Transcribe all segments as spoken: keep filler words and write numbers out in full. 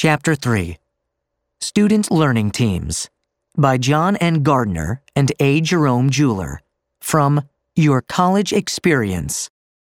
Chapter three. Student Learning Teams by John N. Gardner and A. Jerome Jeweler from Your College Experience.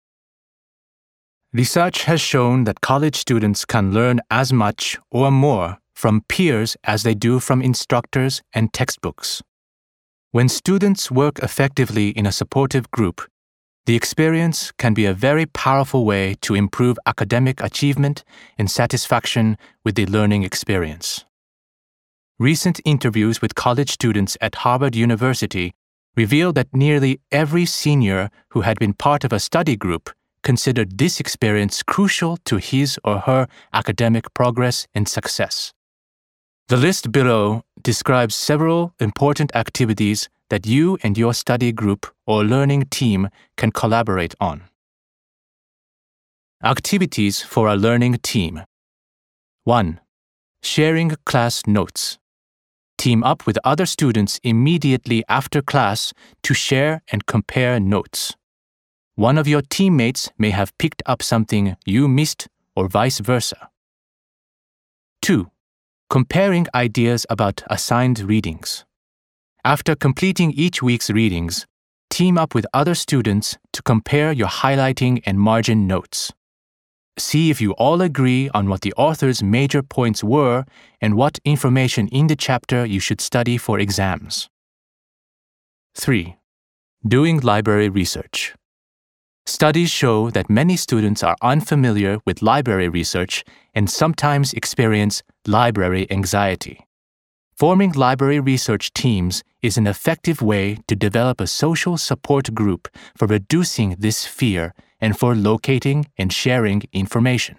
Research has shown that college students can learn as much or more from peers as they do from instructors and textbooks. When students work effectively in a supportive group, the experience can be a very powerful way to improve academic achievement and satisfaction with the learning experience. Recent interviews with college students at Harvard University revealed that nearly every senior who had been part of a study group considered this experience crucial to his or her academic progress and success. The list below describes several important activities that you and your study group or learning team can collaborate on. Activities for a learning team. one. Sharing class notes. Team up with other students immediately after class to share and compare notes. One of your teammates may have picked up something you missed or vice versa. two. Comparing ideas about assigned readings. After completing each week's readings, team up with other students to compare your highlighting and margin notes. See if you all agree on what the author's major points were and what information in the chapter you should study for exams. three. Doing library research. Studies show that many students are unfamiliar with library research and sometimes experience library anxiety. Forming library research teams is an effective way to develop a social support group for reducing this fear and for locating and sharing information.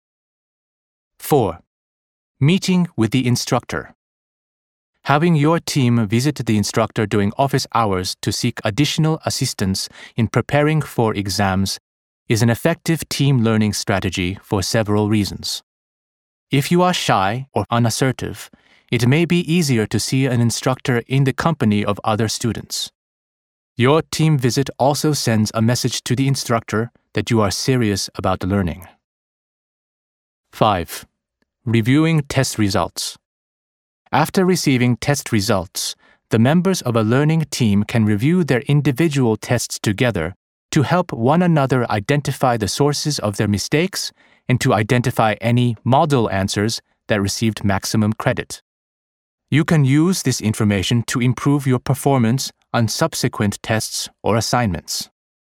four. Meeting with the instructor. Having your team visit the instructor during office hours to seek additional assistance in preparing for exams is an effective team learning strategy for several reasons. If you are shy or unassertive, it may be easier to see an instructor in the company of other students. Your team visit also sends a message to the instructor that you are serious about learning. five. Reviewing test results. After receiving test results, the members of a learning team can review their individual tests together to help one another identify the sources of their mistakes and to identify any model answers that received maximum credit. You can use this information to improve your performance on subsequent tests or assignments.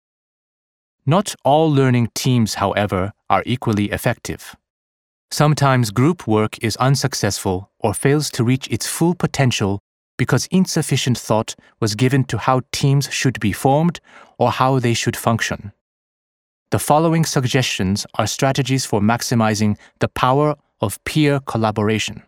Not all learning teams, however, are equally effective. Sometimes group work is unsuccessful or fails to reach its full potential because insufficient thought was given to how teams should be formed or how they should function. The following suggestions are strategies for maximizing the power of peer collaboration.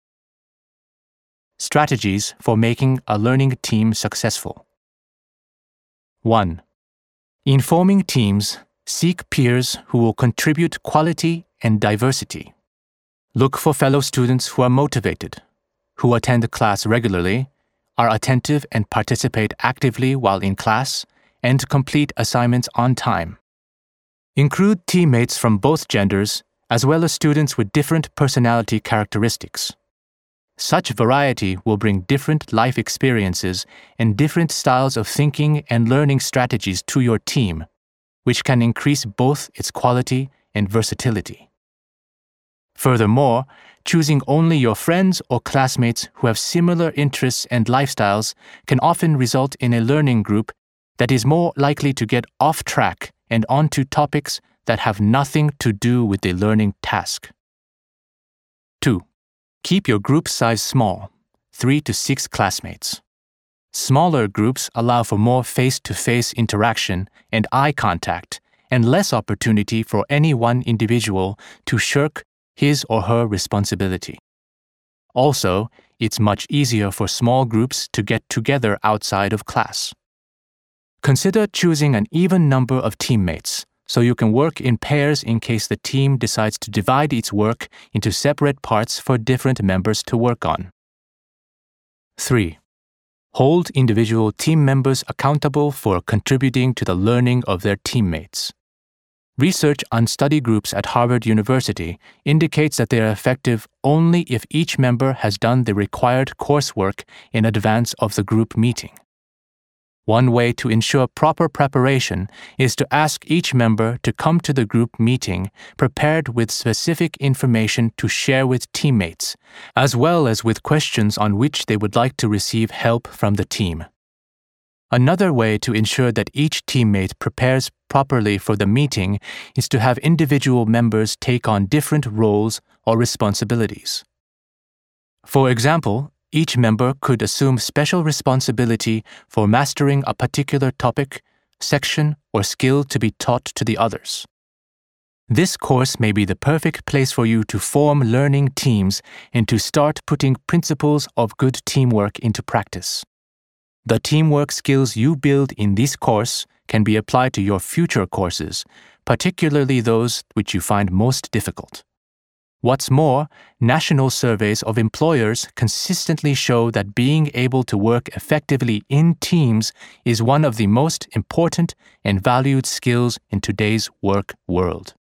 Strategies for making a learning team successful. one. In forming teams, seek peers who will contribute quality and diversity. Look for fellow students who are motivated, who attend class regularly, are attentive and participate actively while in class, and complete assignments on time. Include teammates from both genders, as well as students with different personality characteristics. Such variety will bring different life experiences and different styles of thinking and learning strategies to your team, which can increase both its quality and versatility. Furthermore, choosing only your friends or classmates who have similar interests and lifestyles can often result in a learning group that is more likely to get off track and onto topics that have nothing to do with the learning task. two. Keep your group size small, three to six classmates. Smaller groups allow for more face-to-face interaction and eye contact and less opportunity for any one individual to shirk his or her responsibility. Also, it's much easier for small groups to get together outside of class. Consider choosing an even number of teammates so you can work in pairs in case the team decides to divide its work into separate parts for different members to work on. three. Hold individual team members accountable for contributing to the learning of their teammates. Research on study groups at Harvard University indicates that they are effective only if each member has done the required coursework in advance of the group meeting. One way to ensure proper preparation is to ask each member to come to the group meeting prepared with specific information to share with teammates, as well as with questions on which they would like to receive help from the team. Another way to ensure that each teammate prepares properly for the meeting is to have individual members take on different roles or responsibilities. For example, each member could assume special responsibility for mastering a particular topic, section, or skill to be taught to the others. This course may be the perfect place for you to form learning teams and to start putting principles of good teamwork into practice. The teamwork skills you build in this course can be applied to your future courses, particularly those which you find most difficult. What's more, national surveys of employers consistently show that being able to work effectively in teams is one of the most important and valued skills in today's work world.